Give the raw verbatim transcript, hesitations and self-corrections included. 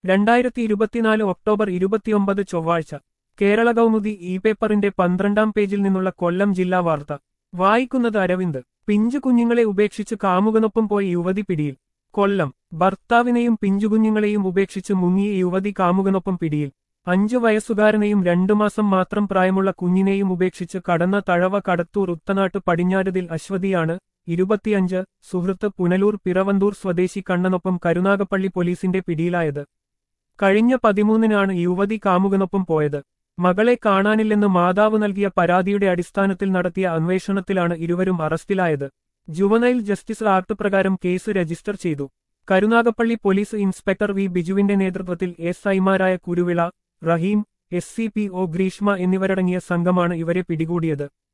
രണ്ടായിരത്തി ഇരുപത്തിനാല് ഒക്ടോബർ ഇരുപത്തിയൊമ്പത് ചൊവ്വാഴ്ച കേരള കൗമുദി ഇ പേപ്പറിന്റെ പന്ത്രണ്ടാം പേജിൽ നിന്നുള്ള കൊല്ലം ജില്ലാ വാർത്ത വായിക്കുന്നത് അരവിന്ദ്. പിഞ്ചു കുഞ്ഞുങ്ങളെ ഉപേക്ഷിച്ച് കാമുകനൊപ്പം പോയ യുവതി പിടിയിൽ. കൊല്ലം. ഭർത്താവിനെയും പിഞ്ചുകുഞ്ഞുങ്ങളെയും ഉപേക്ഷിച്ച് മുങ്ങിയ യുവതി കാമുകനൊപ്പം പിടിയിൽ. അഞ്ചു വയസ്സുകാരനെയും രണ്ടു മാസം മാത്രം പ്രായമുള്ള കുഞ്ഞിനെയും ഉപേക്ഷിച്ച് കടന്ന തഴവ കടത്തൂർ ഉത്തനാട്ട് പടിഞ്ഞാറുതിൽ അശ്വതിയാണ് ഇരുപത്തിയഞ്ച് സുഹൃത്ത് പുനലൂർ പിറവന്തൂർ സ്വദേശി കണ്ണനൊപ്പം കരുനാഗപ്പള്ളി പോലീസിന്റെ പിടിയിലായത്. കഴിഞ്ഞ പതിമൂന്നിനാണ് യുവതി കാമുകനൊപ്പം പോയത്. മകളെ കാണാനില്ലെന്ന് മാതാവ് നൽകിയ പരാതിയുടെ അടിസ്ഥാനത്തിൽ നടത്തിയ അന്വേഷണത്തിലാണ് ഇരുവരും അറസ്റ്റിലായത്. ജുവനൈൽ ജസ്റ്റിസ് ആക്ട് പ്രകാരം കേസ് രജിസ്റ്റർ ചെയ്തു. കരുനാഗപ്പള്ളി പോലീസ് ഇൻസ്പെക്ടർ വി ബിജുവിന്റെ നേതൃത്വത്തിൽ എസ് ഐമാരായ Kuruvila, Raheem, S C P O Greeshma എന്നിവരടങ്ങിയ സംഘമാണ് ഇവരെ പിടികൂടിയത്.